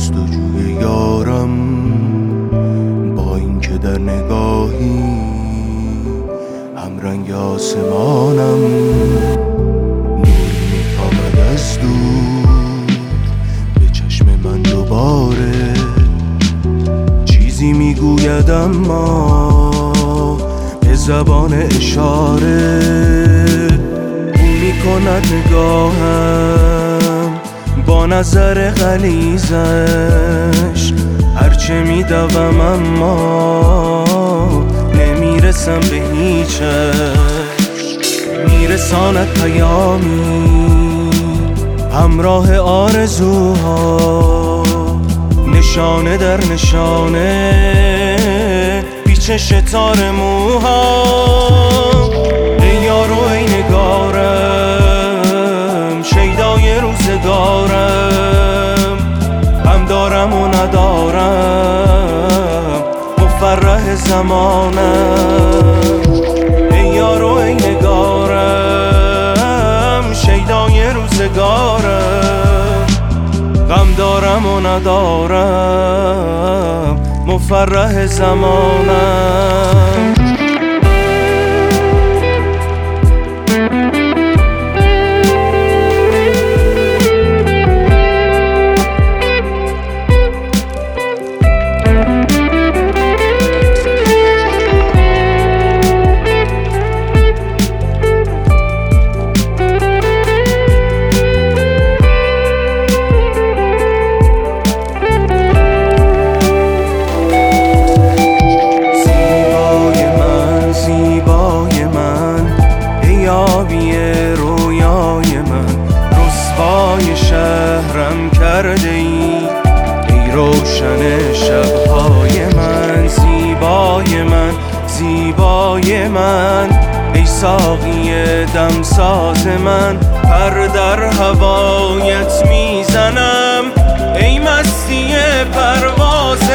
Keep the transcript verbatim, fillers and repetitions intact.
جستجوی یارم، با اینکه در نگاهی همرنگ آسمانم. نوری میتابد از دور به چشم من دوباره، چیزی میگوید اما به زبان اشاره. او میکند نگاهم با نظر غلیظش، هرچه میدوم اما نمیرسم به هیچش. میرساند پیامی همراه آرزوها، نشانه در نشانه پیچش تار موها. ای یارو ای نگارم، شیدای روزگارم، هم دارم و ندارم مفرح زمانم. ای یارو ای نگارم، شیدای روزگارم، غم دارم و ندارم مفرح زمانم. شهرم کرده ای ای روشن شبهای من، زیبای من زیبای من، ای ساقی دمساز من. پر در هوایت میزنم ای مستی پرواز